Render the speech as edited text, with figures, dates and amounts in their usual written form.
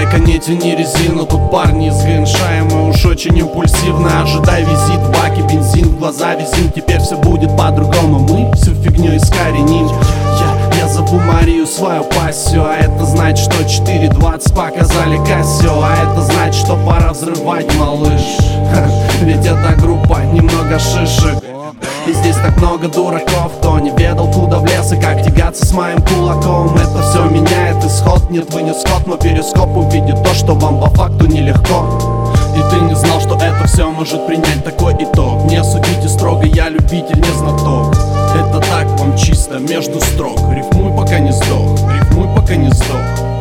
Века не тяни резину, тут парни из ГНШ, мы уж очень импульсивно. Ожидай визит, баки, бензин, в глаза визин. Теперь все будет по-другому, мы всю фигню искореним. Я зову Марию, свою пассию, а это значит, что 4:20 показали Кассио. А это значит, что пора взрывать, малыш. Ведь эта группа немного шишек. И здесь так много дураков, кто не ведал, куда влез и как тягаться с моим кулаком. Это все меняет исход, нет, вы не скот, но перископ увидит то, что вам по факту нелегко. И ты не знал, что это все может принять такой итог. Не судите строго, я любитель, не знаток. Это так вам чисто между строк. Рифмуй, пока не сдох, рифмуй, пока не сдох.